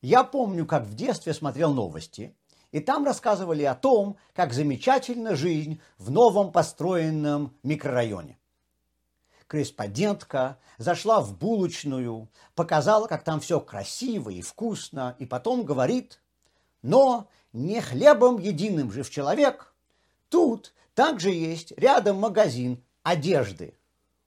Я помню, как в детстве смотрел новости, и там рассказывали о том, как замечательна жизнь в новом построенном микрорайоне. Корреспондентка зашла в булочную, показала, как там все красиво и вкусно, и потом говорит: но не хлебом единым жив человек. Тут также есть рядом магазин одежды.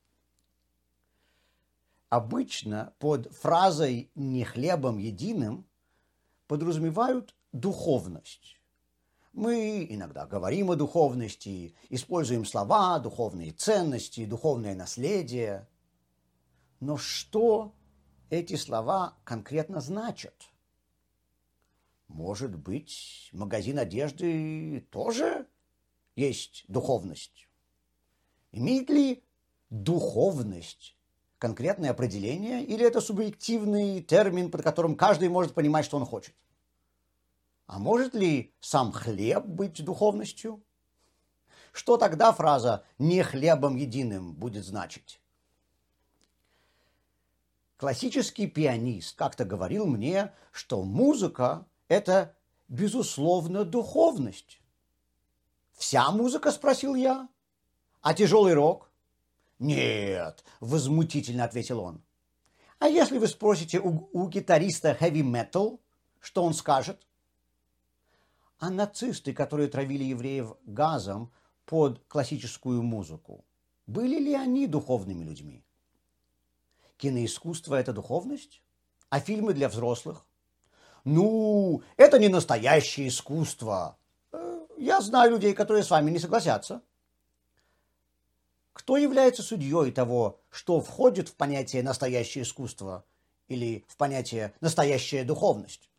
Обычно под фразой «не хлебом единым» подразумевают духовность. Мы иногда говорим о духовности, используем слова, духовные ценности, духовное наследие. Но что эти слова конкретно значат? Может быть, магазин одежды тоже есть духовность? Имеет ли духовность конкретное определение, или это субъективный термин, под которым каждый может понимать, что он хочет? А может ли сам хлеб быть духовностью? Что тогда фраза «не хлебом единым» будет значить? Классический пианист как-то говорил мне, что музыка – это, безусловно, духовность. «Вся музыка?» – спросил я. «А тяжелый рок?» «Нет», – возмутительно ответил он. «А если вы спросите у гитариста heavy metal, что он скажет?» А нацисты, которые травили евреев газом под классическую музыку, были ли они духовными людьми? Киноискусство – это духовность? А фильмы для взрослых? Ну, это не настоящее искусство. Я знаю людей, которые с вами не согласятся. Кто является судьей того, что входит в понятие «настоящее искусство» или в понятие «настоящая духовность»?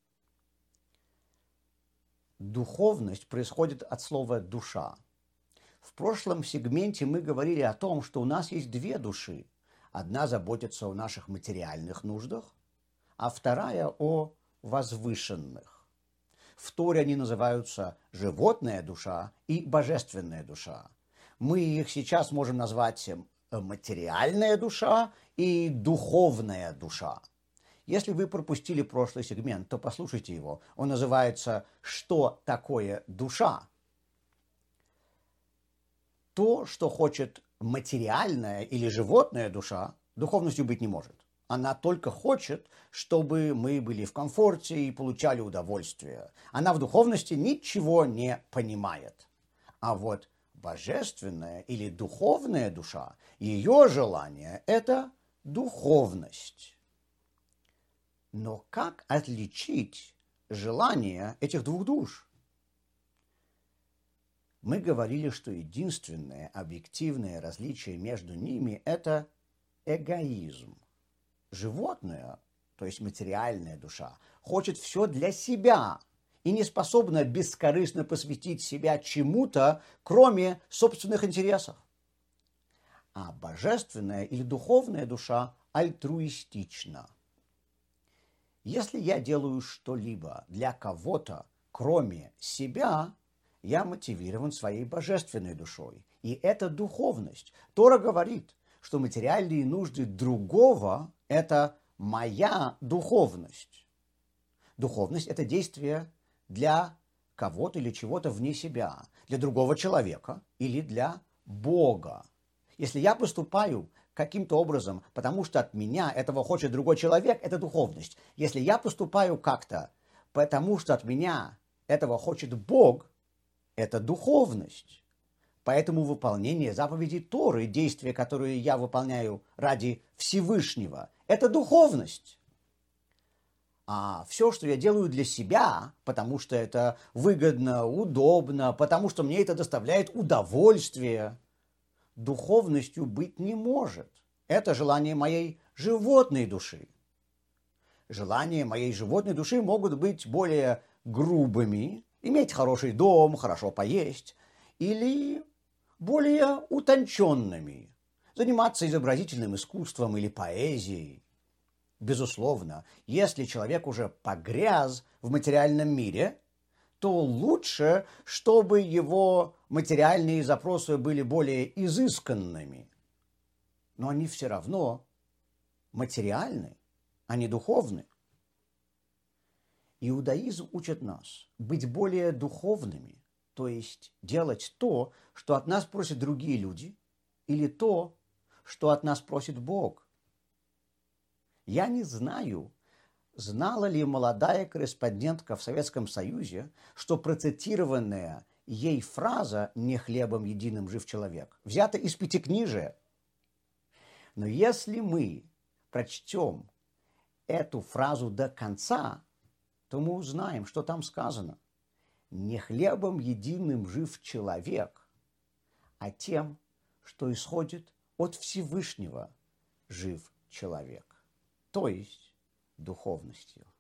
Духовность происходит от слова «душа». В прошлом сегменте мы говорили о том, что у нас есть две души. Одна заботится о наших материальных нуждах, а вторая о возвышенных. В Торе они называются животная душа и божественная душа. Мы их сейчас можем назвать материальная душа и духовная душа. Если вы пропустили прошлый сегмент, то послушайте его. Он называется «Что такое душа?». То, что хочет материальная или животная душа, духовностью быть не может. Она только хочет, чтобы мы были в комфорте и получали удовольствие. Она в духовности ничего не понимает. А вот божественная или духовная душа, ее желание – это духовность. Но как отличить желания этих двух душ? Мы говорили, что единственное объективное различие между ними – это эгоизм. Животное, то есть материальная душа, хочет все для себя и не способна бескорыстно посвятить себя чему-то, кроме собственных интересов. А божественная или духовная душа альтруистична. Если я делаю что-либо для кого-то, кроме себя, я мотивирован своей божественной душой. И это духовность. Тора говорит, что материальные нужды другого – это моя духовность. Духовность – это действие для кого-то или чего-то вне себя, для другого человека или для Бога. Если я поступаю каким-то образом, потому что от меня этого хочет другой человек, это духовность. Если я поступаю как-то, потому что от меня этого хочет Бог, это духовность. Поэтому выполнение заповедей Торы, действия, которые я выполняю ради Всевышнего, это духовность. А все, что я делаю для себя, потому что это выгодно, удобно, потому что мне это доставляет удовольствие, духовностью быть не может. Это желание моей животной души. Желания моей животной души могут быть более грубыми, иметь хороший дом, хорошо поесть, или более утонченными, заниматься изобразительным искусством или поэзией. Безусловно, если человек уже погряз в материальном мире, то лучше, чтобы его материальные запросы были более изысканными. Но они все равно материальны, а не духовны. Иудаизм учит нас быть более духовными, то есть делать то, что от нас просят другие люди, или то, что от нас просит Бог. Я не знаю, знала ли молодая корреспондентка в Советском Союзе, что процитированная ей фраза «не хлебом единым жив человек» взята из Пятикнижия. Но если мы прочтем эту фразу до конца, то мы узнаем, что там сказано. Не хлебом единым жив человек, а тем, что исходит от Всевышнего, жив человек, то есть духовностью.